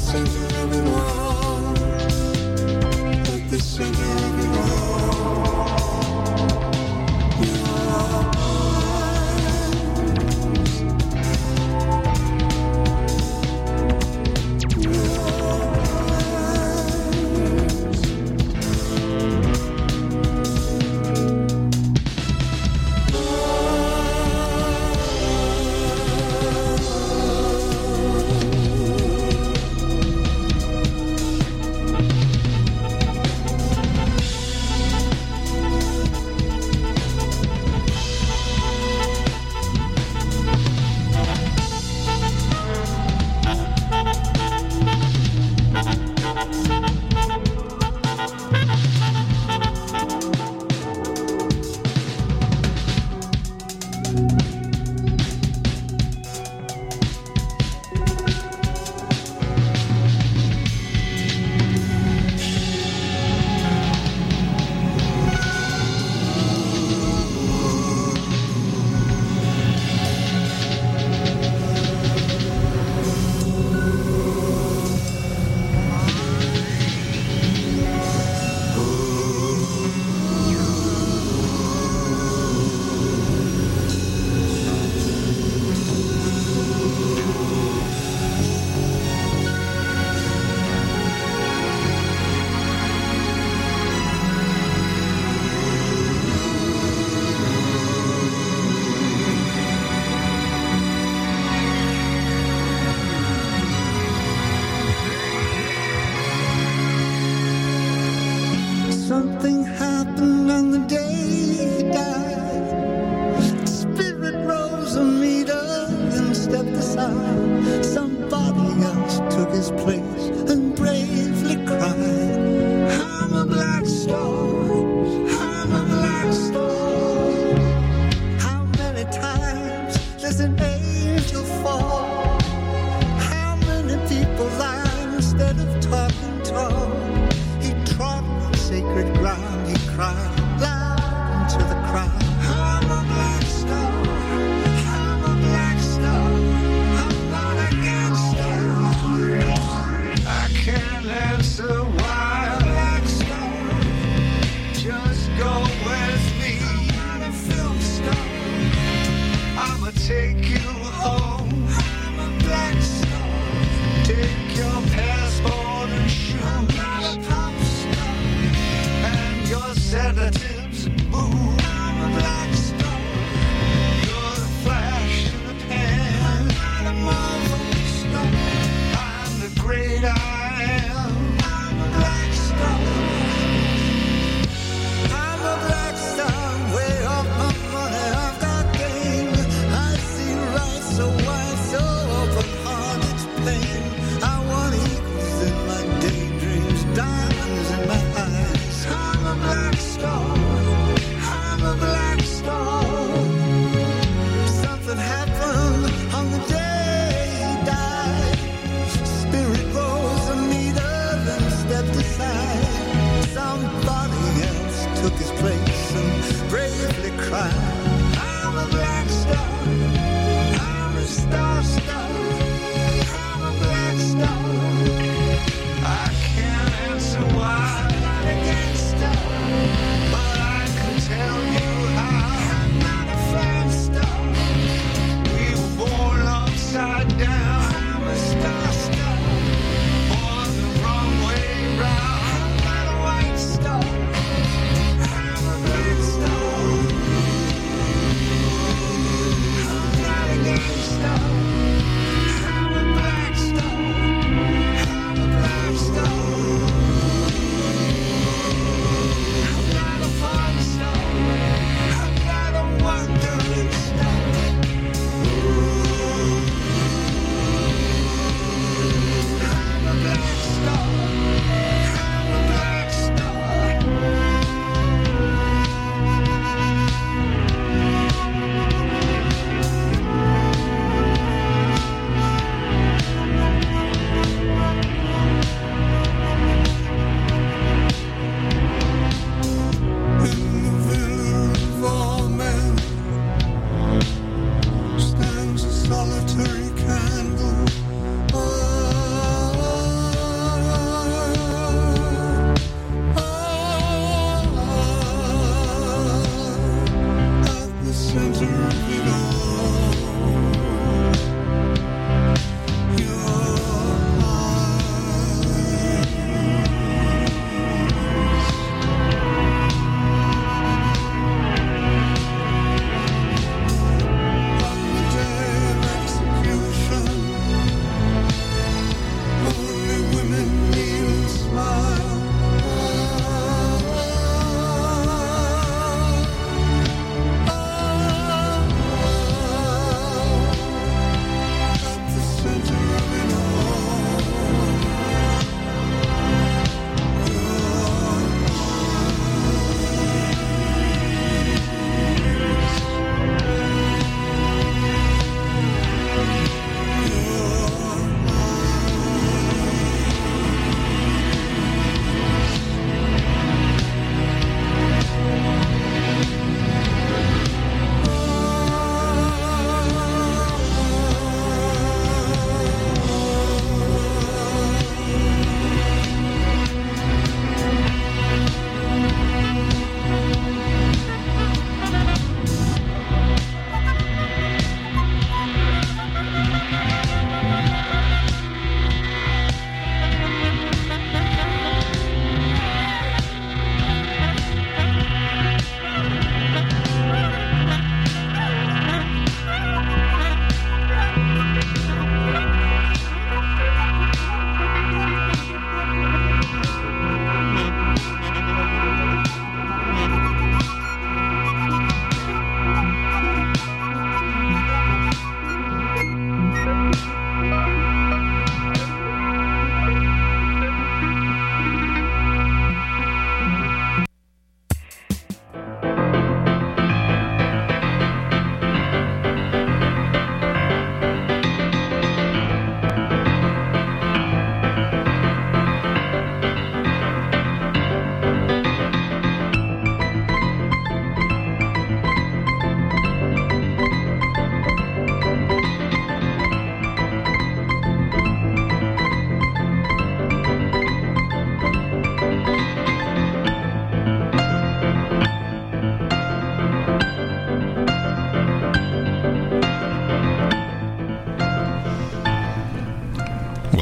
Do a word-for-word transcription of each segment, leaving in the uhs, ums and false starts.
Something happened on the day he died. Spirit rose a meter, then stepped aside. Somebody else took his place and bravely cried, I'm a black star, I'm a black star. How many times does an angel fall? How many people lie instead of talking tall? He trod on sacred ground, he cried loud into the crowd, I'm a black star, I'm a black star, I'm not a gangster. I can't answer why a black star, just go with me. I'm not a film star, I'ma take you home. I'm a black star, take your passport and shoes. I'm not a pop star, and your sedatives move. I'm a black star, you're the flash in the pan. I'm not a Marvel star, I'm the great I am. I'm a black star, I'm a black star, way off my money, I've got game. I see right so wide, so open heart, it's plain. I want eagles in my daydreams, diamonds in my eyes. I'm a black star, I'm a black star. Something happened on the day he died. Spirit rose a meter, then stepped aside. Somebody else took his place and bravely cried, I'm a black star, I'm a star star, I'm a black star. I can't answer why I'm not a gangster, but I can tell you how. I'm not a fan star, we were born upside down. I'm a star star, born the wrong way round. I'm not a white star, I'm a black star. I'm not a gangster, I'm a black star, I'm a black star. I'm not a porn star, I'm not a wandering star. I'm a black star, I'm a black star.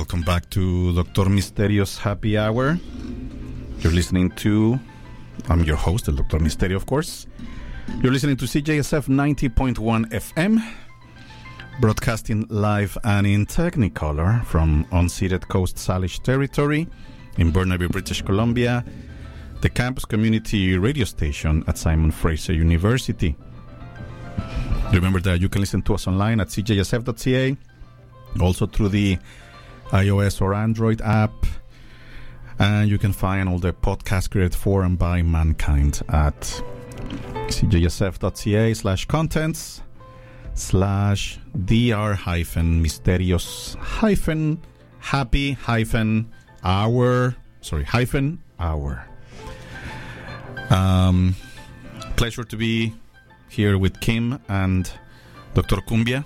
Welcome back to Doctor Misterio's Happy Hour. You're listening to... I'm your host, El Doctor Misterio, of course. You're listening to C J S F ninety point one F M, broadcasting live and in Technicolor from unceded Coast Salish territory in Burnaby, British Columbia, the campus community radio station at Simon Fraser University. Remember that you can listen to us online at c j s f dot c a, also through the iOS or Android app, and you can find all the podcasts created for and by mankind at c j s f dot c a slash contents slash dr hyphen mysterious hyphen happy hyphen hour sorry hyphen hour. Um, pleasure to be here with Kim and Doctor Cumbia.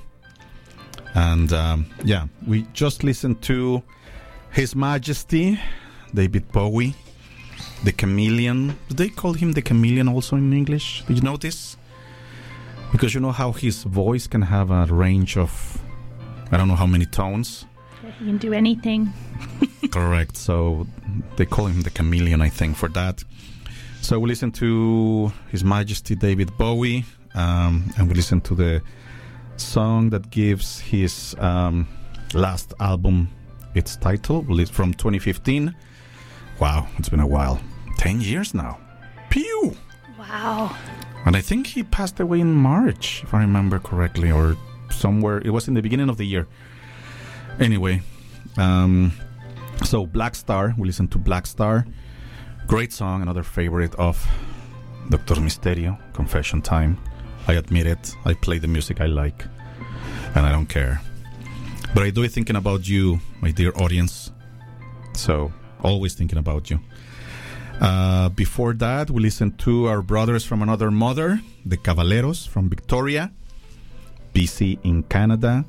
And um, yeah, we just listened to His Majesty David Bowie, the Chameleon. Do they call him the Chameleon also in English? Did you know this? Because you know how his voice can have a range of, I don't know how many tones. He can do anything. Correct. So they call him the Chameleon, I think, for that. So we listened to His Majesty David Bowie, um, and we listened to the song that gives his um, last album its title. It's from twenty fifteen. Wow, it's been a while. Ten years now. Pew! Wow. And I think he passed away in March, if I remember correctly, or somewhere. It was in the beginning of the year. Anyway, um, so Black Star, we listened to Black Star. Great song, another favorite of Doctor Misterio, Confession Time. I admit it, I play the music I like, and I don't care. But I do it thinking about you, my dear audience. So, always thinking about you. Uh, before that, we listened to our brothers from another mother, the Caballeros from Victoria, B C in Canada.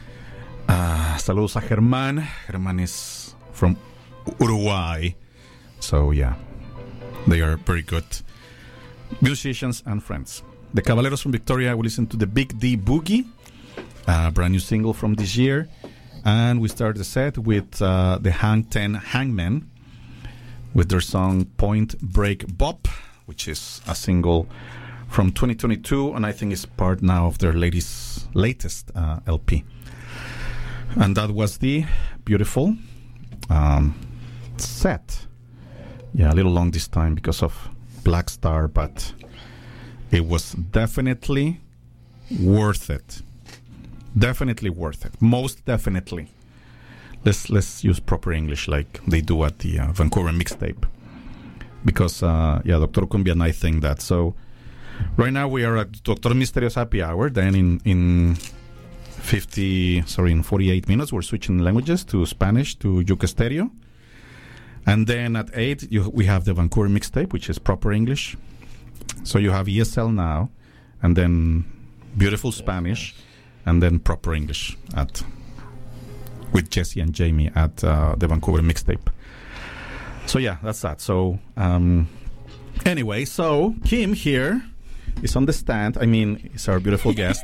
Uh, saludos a Germán. Germán is from Uruguay. So, yeah, they are very good musicians and friends. The Caballeros from Victoria, we listened to the Big D Boogie, a brand new single from this year. And we started the set with uh, the Hang ten Hangmen with their song Point Break Bop, which is a single from twenty twenty-two, and I think it's part now of their latest, latest uh, L P. And that was the beautiful um, set. Yeah, a little long this time because of Black Star, but it was definitely worth it. Definitely worth it. Most definitely. Let's let's use proper English like they do at the uh, Vancouver mixtape. Because, uh, yeah, Doctor Cumbia and I think that. So, right now we are at Doctor Misterio's Happy Hour. Then in, in fifty, sorry, in forty-eight minutes, we're switching languages to Spanish, to Yuca Stereo. And then at eight, you, we have the Vancouver mixtape, which is proper English. So you have E S L now, and then beautiful Spanish, and then proper English at with Jesse and Jamie at uh, the Vancouver mixtape. So yeah, that's that. So um, anyway, so Kim here is on the stand. I mean, is our beautiful guest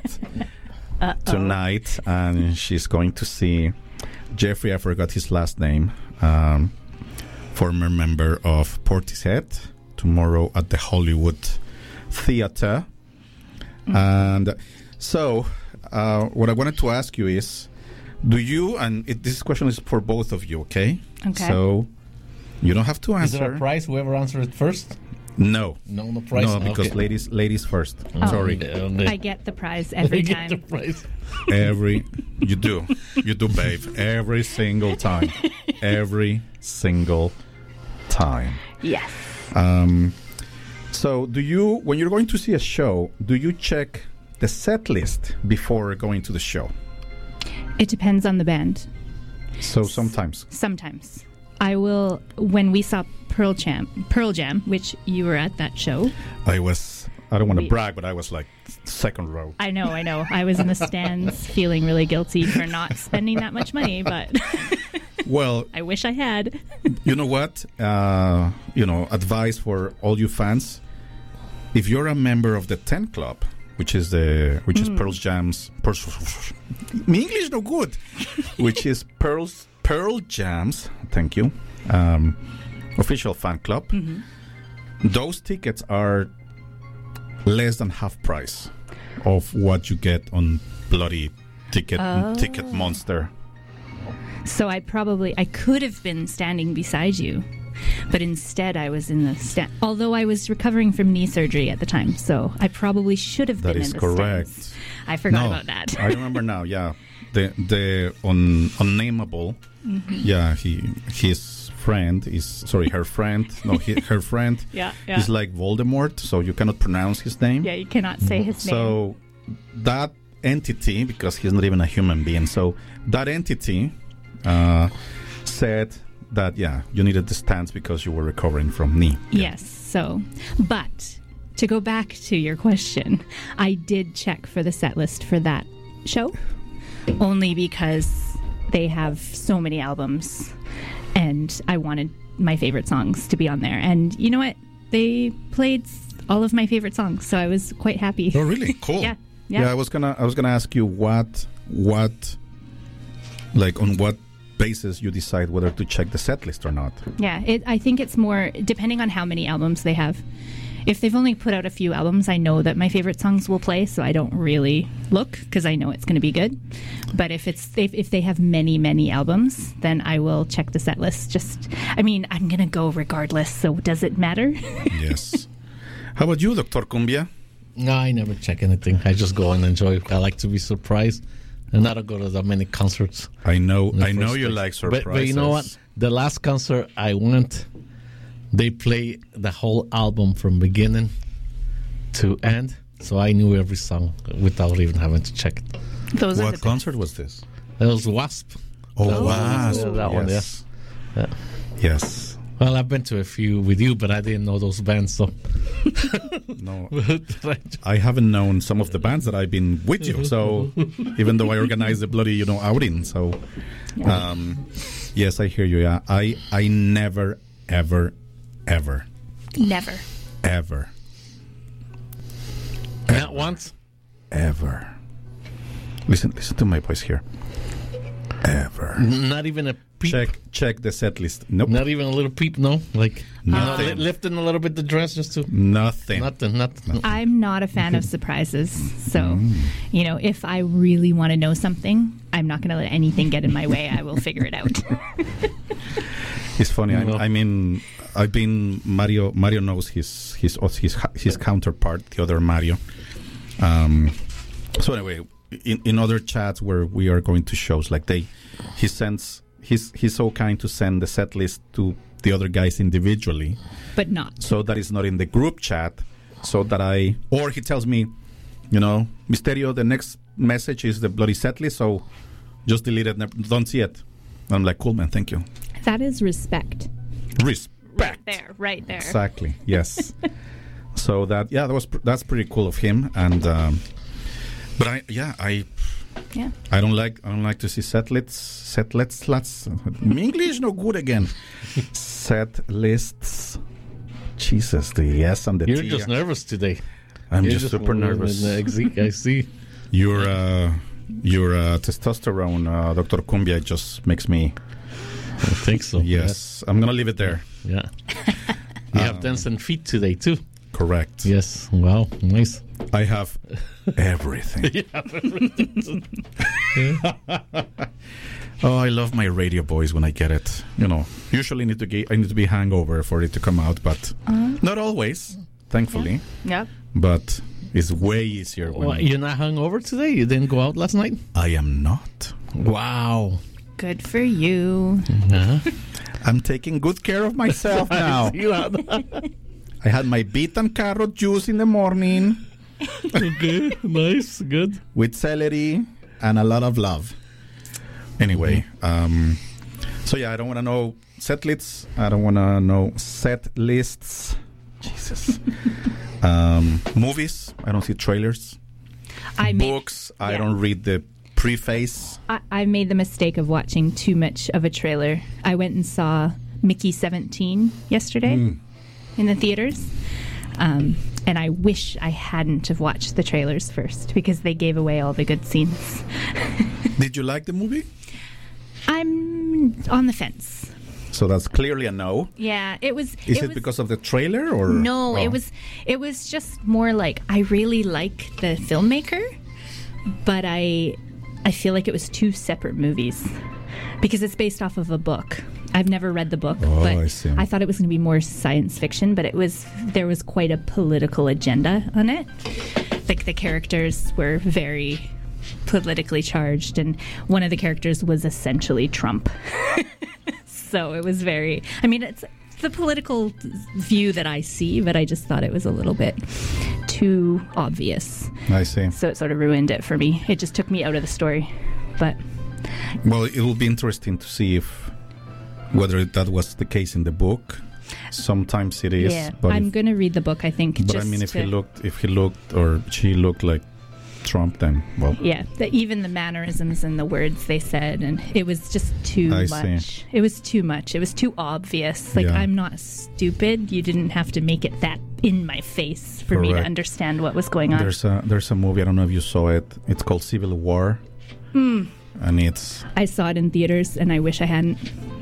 tonight, and she's going to see Jeffrey. I forgot his last name. Um, former member of Portishead, tomorrow at the Hollywood Theater. Mm-hmm. And so, uh, what I wanted to ask you is, do you, and it, this question is for both of you, okay? Okay. So, you don't have to answer. Is there a prize, whoever answers it first? No. No, no prize? No, because okay. ladies ladies first. Oh. Sorry. I get the prize every you time. Get the prize. Every, you do. You do, babe. Every single time. Every single time. Yes. Um, so do you, when you're going to see a show, do you check the set list before going to the show? It depends on the band. So sometimes. Sometimes. I will, when we saw Pearl Jam, Pearl Jam, which you were at that show. I was, I don't want to we, brag, but I was like second row. I know, I know. I was in the stands feeling really guilty for not spending that much money, but well, I wish I had. You know what? Uh, you know, advice for all you fans. If you're a member of the ten Club, which is the which mm. is Pearl Jam's Pearl, my English no good, which is Pearl's Pearl Jam's, thank you, um, official fan club. Mm-hmm. Those tickets are less than half price of what you get on bloody ticket Oh. ticket monster. So I probably I could have been standing beside you, but instead I was in the stand. Although I was recovering from knee surgery at the time, so I probably should have That been is in the correct. stands. I forgot No, about that. I remember now. Yeah, the the un, unnameable. Mm-hmm. Yeah, he his friend is sorry, her friend. No, he, her friend Yeah, yeah. is like Voldemort, so you cannot pronounce his name. Yeah, you cannot say his name. So that entity, because he's not even a human being, so that entity uh, said that yeah, you needed the stands because you were recovering from knee. Yeah. Yes. So, but to go back to your question, I did check for the set list for that show, only because they have so many albums, and I wanted my favorite songs to be on there. And you know what? They played all of my favorite songs, so I was quite happy. Oh, really? Cool. Yeah. Yeah. Yeah, I was gonna I was gonna ask you what what like on what basis you decide whether to check the set list or not. Yeah, it, I think it's more depending on how many albums they have. If they've only put out a few albums, I know that my favorite songs will play, so I don't really look because I know it's going to be good. But if it's if, if they have many many albums, then I will check the set list. Just, I mean, I'm going to go regardless. So does it matter? Yes. How about you, Doctor Cumbia? No, I never check anything. I just go and enjoy. I like to be surprised, and I don't go to that many concerts. I know in the I know first you place. like surprises. But, but you know what? The last concert I went, they play the whole album from beginning to end, so I knew every song without even having to check it. Those are What the concert was this? That was Wasp. Oh, That wow. was- that one, yes. Yeah. Yes. Well, I've been to a few with you, but I didn't know those bands, so. No. I haven't known some of the bands that I've been with you, so even though I organized the bloody, you know, outing, so um, yes, I hear you. Yeah, I I never ever ever Never. ever Not once. ever listen listen to my voice here. Ever Not even a peep. check check the set list. Nope, Not even a little peep, no? Like, you know, Nothing. li- lifting a little bit the dress just to. nothing. Nothing, nothing. I'm not a fan of surprises. So, Mm. you know, if I really want to know something, I'm not going to let anything get in my way. I will figure it out. It's funny. I, No. I mean, I've been Mario. Mario knows his his his his counterpart, the other Mario. Um. So anyway, in, in other chats where we are going to shows, like they, he sends. He's he's so kind to send the set list to the other guys individually, But not. so that it's not in the group chat. So that I, or he tells me, you know, Misterio, the next message is the bloody set list. So just delete it. never- Don't see it. I'm like, cool, man. Thank you. That is respect. Respect. Right there, right there. Exactly. Yes. So that yeah, that was pr- that's pretty cool of him. And um, but I yeah I Yeah. I don't like I don't like to see set lists set lists. Let's English no good again. Set lists. Jesus, the S and the You're T. just nervous today. I'm You're just, super nervous. I see. Your uh, your uh, testosterone, uh, Doctor Cumbia, just makes me. I think so. Yes, I'm gonna leave it there. Yeah. You have dancing feet today too. Correct. Yes. Wow. Nice. I have everything. Oh, I love my radio voice when I get it. You know, usually need to get, I need to be hangover for it to come out, but Uh-huh. not always, thankfully. Yep. But it's way easier when What, you're not hungover today? You didn't go out last night? I am not. Wow. Good for you. Uh-huh. I'm taking good care of myself now. You are- I had my beet and carrot juice in the morning okay. Nice. Good. with celery and a lot of love. Anyway, um, so yeah, I don't want to know set lists. I don't want to know set lists. Jesus. um, movies. I don't see trailers. I made, Books. I yeah. don't read the preface. I, I made the mistake of watching too much of a trailer. I went and saw Mickey seventeen yesterday in the theaters. Um, and I wish I hadn't have watched the trailers first because they gave away all the good scenes. Did you like the movie? I'm on the fence. So that's clearly a no. Yeah, it was. Is it, it was, because of the trailer or No, oh. it was. It was just more like I really like the filmmaker, but I, I feel like it was two separate movies, because it's based off of a book. I've never read the book, Oh, but I see. I thought it was going to be more science fiction. But it was. There was quite a political agenda on it. Like the characters were very politically charged, and one of the characters was essentially Trump. So it was very, I mean, it's the political view that I see, but I just thought it was a little bit too obvious. I see. So it sort of ruined it for me. It just took me out of the story. But Well, it will be interesting to see if whether that was the case in the book. Sometimes it is. yeah, but I'm if, going to read the book, I think. but I just mean, if to, he looked, if he looked, or she looked like Trump, then well, Yeah, the, even the mannerisms and the words they said, and it was just too I much. see. It was too much. It was too obvious. Like, Yeah. I'm not stupid. You didn't have to make it that in my face for me to Correct. understand what was going on. there's a there's a movie. I don't know if you saw it. It's called Civil War, Hmm. and it's I saw it in theaters, and I wish I hadn't.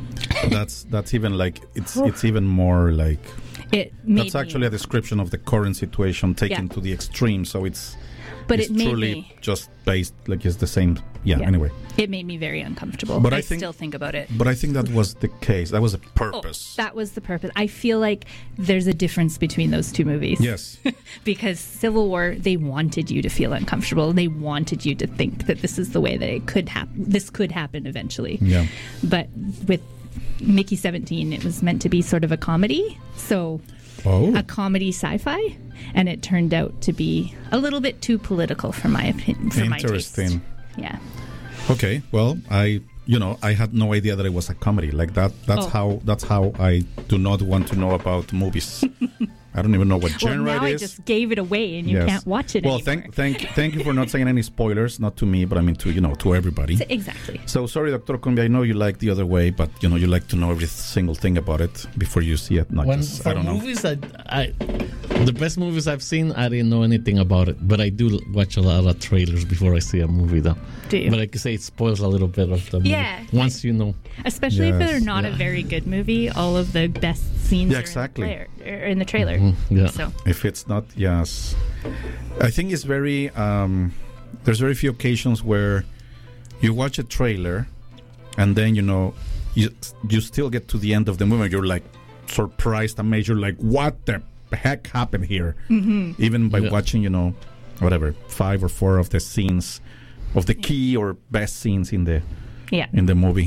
that's that's even like it's it's even more like It made that's me- actually a description of the current situation taken Yeah. to the extreme. So it's but it's it made truly me. just based like it's the same. Yeah. Yeah. Anyway, It made me very uncomfortable. But I, I think- still think about it. but I think that was the case. That was a Oh, purpose. that was the purpose. I feel like there's a difference between those two movies. Yes. Because Civil War, they wanted you to feel uncomfortable. They wanted you to think that this is the way that it could happen. This could happen eventually. Yeah. But with Mickey seventeen, it was meant to be sort of a comedy. So Oh. a comedy sci-fi, and it turned out to be a little bit too political for my opinion. For my taste. Interesting. Yeah. Okay. Well, I you know I had no idea that it was a comedy like that. That's Oh. how that's how I do not want to know about movies. I don't even know what Well, genre now it I is. just gave it away, and you Yes. can't watch it Well, anymore. thank thank thank you for not saying any spoilers. Not to me, but I mean to you know to everybody. Exactly. So sorry, Doctor Cumbia. I know you like the other way, but you know you like to know every single thing about it before you see it. Not When just for I don't know. movies, I, I the best movies I've seen, I didn't know anything about it, but I do watch a lot of trailers before I see a movie, though. Do you? But like you say, it spoils a little bit of the movie. Yeah. Once you know. Especially if Yes. they're not a Yeah. very good movie, all of the best scenes Yeah, are exactly. in, the player, are in the trailer. Mhm, yeah. So If it's not, yes, I think it's very. Um, there's very few occasions where you watch a trailer, and then you know you you still get to the end of the movie. You're like surprised, amazed. You're like, what the heck happened here? Mm-hmm. Even by Yeah. watching, you know, whatever five or four of the scenes of the key or best scenes in the yeah. in the movie.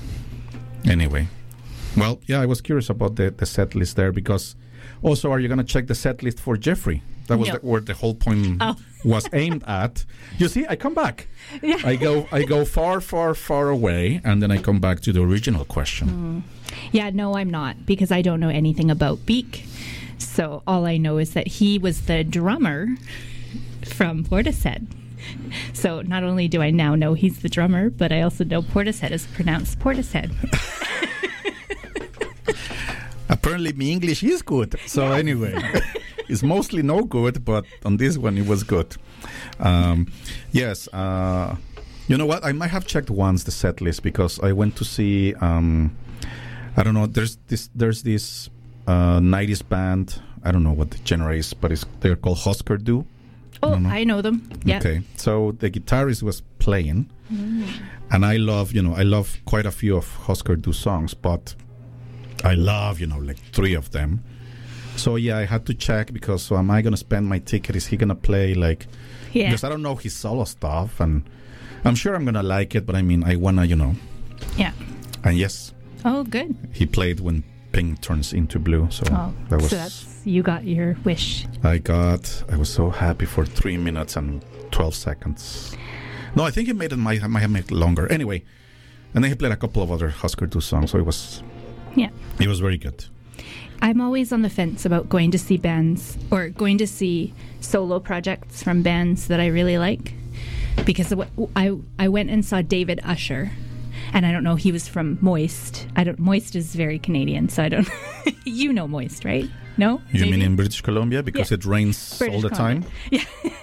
Anyway, well, yeah, I was curious about the, the set list there because also, are you going to check the set list for Jeffrey? That was No. the, where the whole point Oh. was aimed at. You see, I come back. Yeah. I go, I go far, far, far away, and then I come back to the original question. Yeah, no, I'm not, because I don't know anything about Beak. So all I know is that he was the drummer from Portishead. So not only do I now know he's the drummer, but I also know Portishead is pronounced Portishead. Apparently, my English is good. So anyway, it's mostly no good, but on this one it was good. Um, yes. Uh, you know what? I might have checked once the set list because I went to see. Um, I don't know. There's this. There's this uh, nineties band. I don't know what the genre is, but it's they're called Husker Du. Oh, don't know. I know them. Yeah. Okay, so the guitarist was playing, and I love, you know, I love quite a few of Husker Du songs, but I love, you know, like three of them. So yeah, I had to check because so am I going to spend my ticket? Is he going to play like? Yeah. Because I don't know his solo stuff, and I'm sure I'm going to like it, but I mean, I wanna, you know, Yeah. and yes, Oh, good. he played when pink turns into blue. So Oh, that was. so that's you got your wish. I got. I was so happy for three minutes and twelve seconds. No, I think he made it. Might, might have made it longer. Anyway, and then he played a couple of other Husker Du songs, so it was. Yeah. It was very good. I'm always on the fence about going to see bands or going to see solo projects from bands that I really like, because I I went and saw David Usher, and I don't know, he was from Moist. I don't. Moist is very Canadian, so I don't. You know Moist, right? No. You Maybe? mean in British Columbia because Yeah. it rains British all the Columbia. time? Yeah.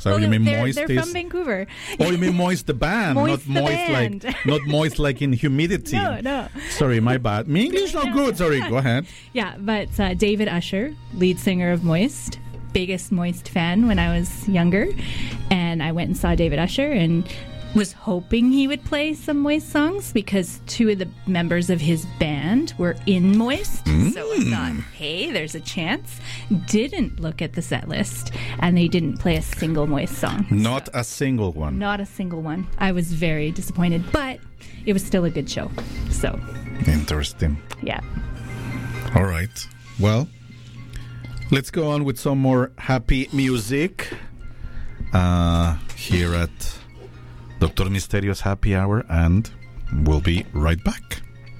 So Well, you mean they're, moist they're is? from Vancouver. Oh, you mean moist the band, Moist not the moist band. like not moist like in humidity. No, no. Sorry, my bad. My English not good. Sorry, go ahead. Yeah, but uh, David Usher, lead singer of Moist, biggest Moist fan when I was younger, and I went and saw David Usher and was hoping he would play some Moist songs because two of the members of his band were in Moist. Mm. So I thought, hey, there's a chance. Didn't look at the set list, and they didn't play a single Moist song. Not a single one. Not a single one. I was very disappointed, but it was still a good show. So, Interesting. yeah. All right. Well, let's go on with some more happy music uh, here at Doctor Misterio's Happy Hour, and we'll be right back.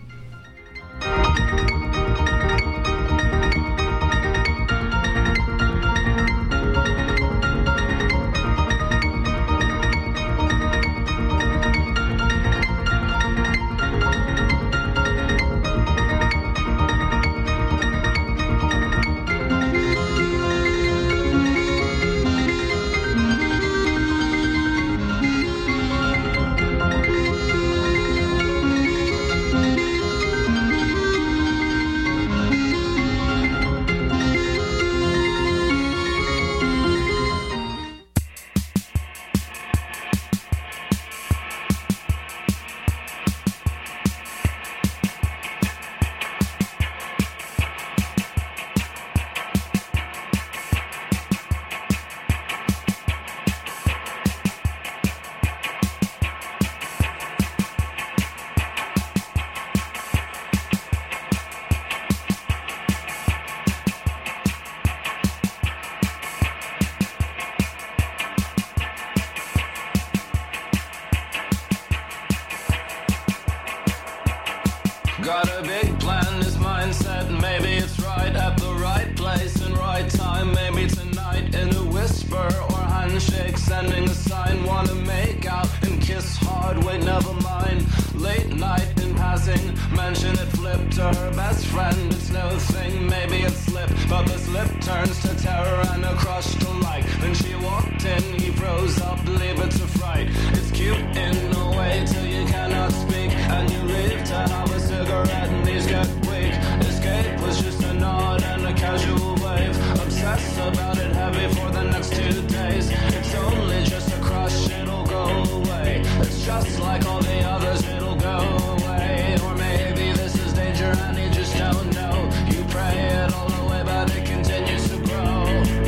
Got a big plan, his mindset, maybe it's right at the right place and right time. Maybe tonight in a whisper or handshake, sending a sign. Wanna make out and kiss hard, wait, never mind. Late night in passing, mention it flipped to her best friend. It's no thing, maybe it slipped, but the slip turns to terror and a crush to like. Then she walked in, he froze up, leave it to fright. It's cute in a way till you cannot speak, and you leave to have a cigarette and these get weak. Escape was just a nod and a casual wave. Obsess about it heavy for the next two days. It's only just a crush, it'll go away. It's just like all the others, it'll go away. Or maybe this is danger and you just don't know. You pray it all away, but it continues to grow.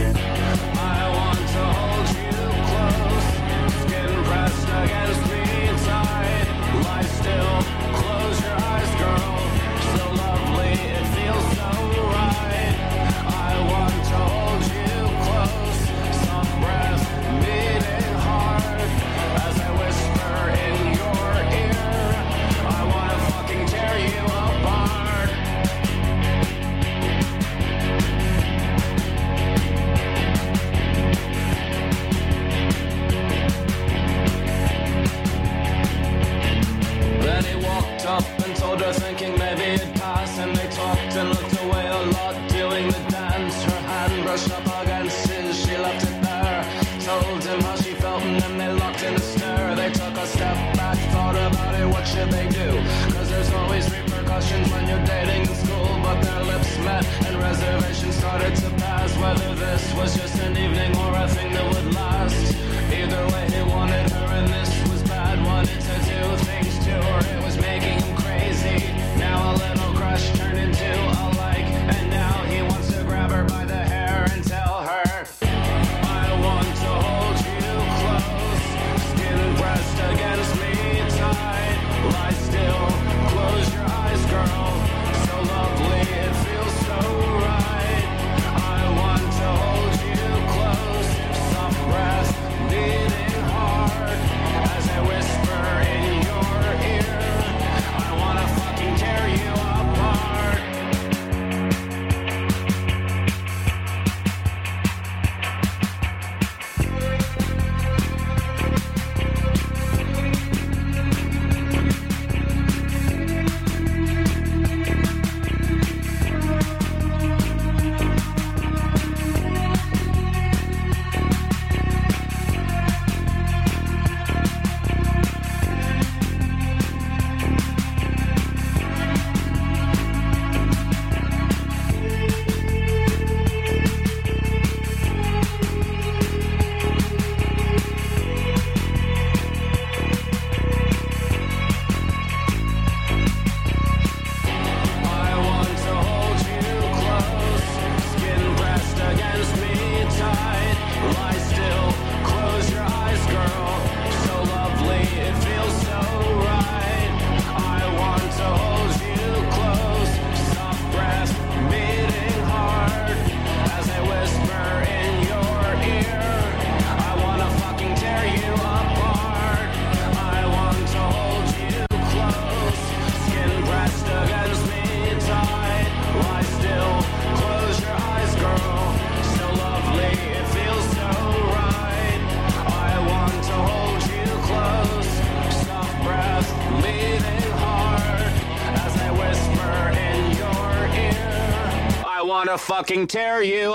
I want to hold you close, skin pressed against me tight. Lie still, close your eyes, girl. So lovely, it feels so right. I want to hold you close, some breath beating hard as I whisper in your ear. I want to fucking tear you apart. Then he walked up and told her, thinking maybe it'd pass. And they talked and looked away a lot, doing the dance. Her hand brushed up against his, she left it there. Told him how she felt and then they locked in a stare. They took a step back, thought about it, what should they do? Cause there's always repercussions when you're dating in school. But their lips met and reservations started to pass. Whether this was just an evening or a thing that would last. Either way he wanted her and this was bad. Wanted to do things to her, it was making him crazy. Now a little crush turned into a like, and now he wants to grab her by the hair and tell her, I want to hold you close, skin pressed against me tight. Lie still, close your eyes, girl. So lovely, it feels so right. I want to hold you close, some breath beating hard as I whisper in your wanna fucking tear you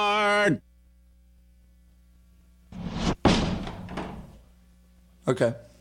apart. Okay.